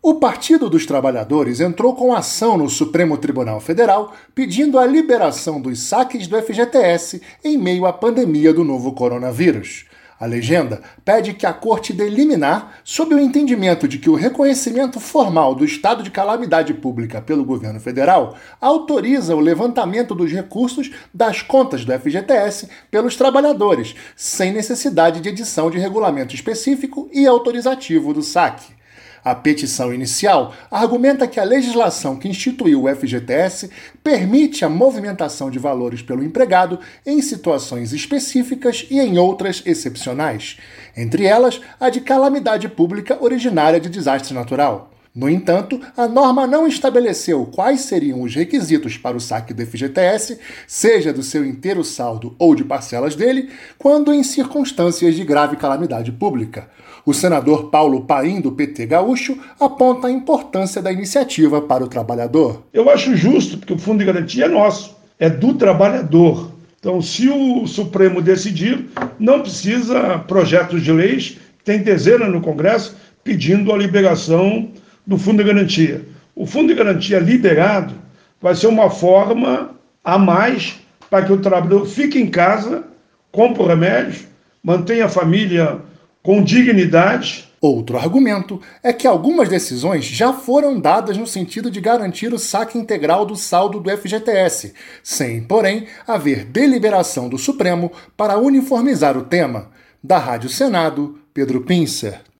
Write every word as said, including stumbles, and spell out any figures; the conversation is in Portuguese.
O Partido dos Trabalhadores entrou com ação no Supremo Tribunal Federal pedindo a liberação dos saques do F G T S em meio à pandemia do novo coronavírus. A legenda pede que a Corte dê liminar sob o entendimento de que o reconhecimento formal do estado de calamidade pública pelo governo federal autoriza o levantamento dos recursos das contas do F G T S pelos trabalhadores, sem necessidade de edição de regulamento específico e autorizativo do saque. A petição inicial argumenta que a legislação que instituiu o F G T S permite a movimentação de valores pelo empregado em situações específicas e em outras excepcionais, entre elas a de calamidade pública originária de desastre natural. No entanto, a norma não estabeleceu quais seriam os requisitos para o saque do F G T S, seja do seu inteiro saldo ou de parcelas dele, quando em circunstâncias de grave calamidade pública. O senador Paulo Paim, do P T gaúcho, aponta a importância da iniciativa para o trabalhador. Eu acho justo, porque o Fundo de Garantia é nosso, é do trabalhador. Então, se o Supremo decidir, não precisa projetos de leis, tem dezenas no Congresso pedindo a liberação do Fundo de Garantia. O Fundo de Garantia liberado vai ser uma forma a mais para que o trabalhador fique em casa, compre o remédio, mantenha a família com dignidade. Outro argumento é que algumas decisões já foram dadas no sentido de garantir o saque integral do saldo do F G T S, sem, porém, haver deliberação do Supremo para uniformizar o tema. Da Rádio Senado, Pedro Pincer.